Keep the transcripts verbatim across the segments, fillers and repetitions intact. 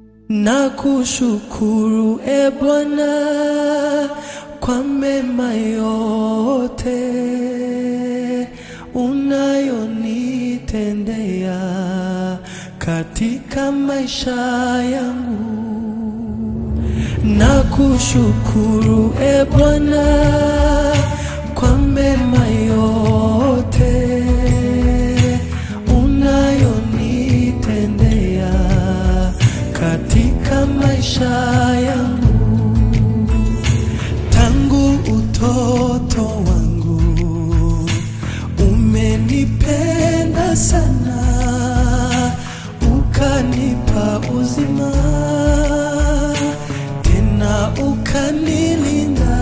Nakushukuru e Bwana kwa mema yote unayonitendea katika maisha yangu. Nakushukuru e Bwana kwa mema yote unayonitendea katika maisha yangu. Tangu utoto wangu umenipenda sana, ukanipa uzima tena ukanilinda.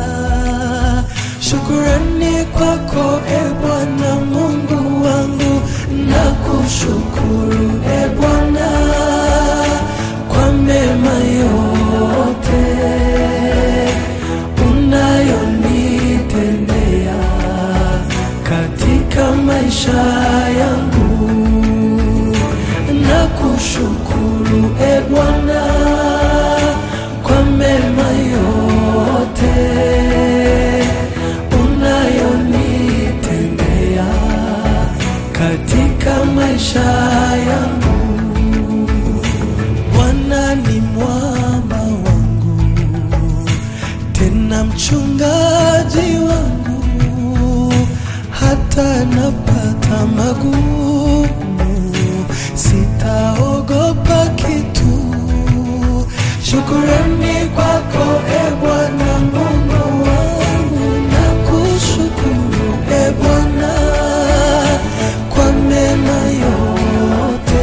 Shukrani kwako e Bwana Mungu wangu, nakushukuru e Bwana kwa mema yote unayonitendea katika maisha yangu. Nakushukuru e Bwana kwa mema yote unayonitendea katika maisha yangu. Bwana ni mwamba wangu, tena mchungaji wangu, hata napata magumu sitaogopa kitu. Shukrani kwako e Bwana Mungu wangu, nakushukuru e Bwana kwa mema yote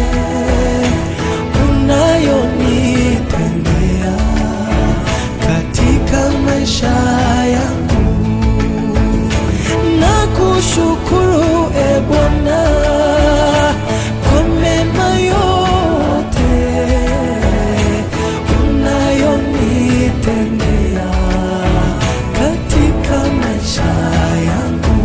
unayonitendea katika maisha yangu. Nakushukuru e Bwana kwa mema yote unayonitendea katika maisha yangu.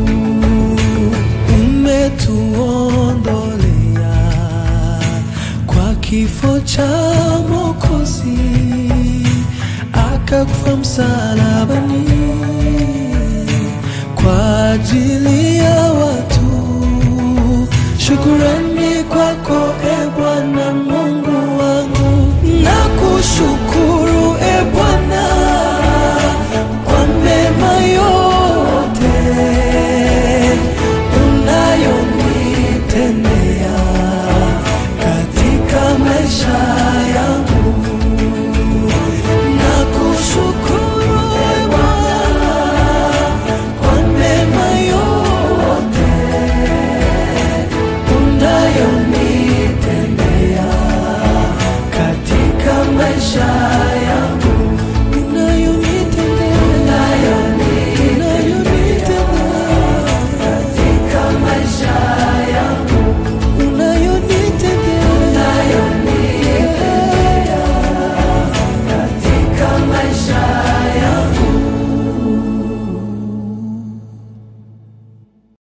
Umetuondolea kwa kifo cha Mwokozi, akakufa msalabani kwa ajili ya watu. Shukrani kwako e Bwana Mungu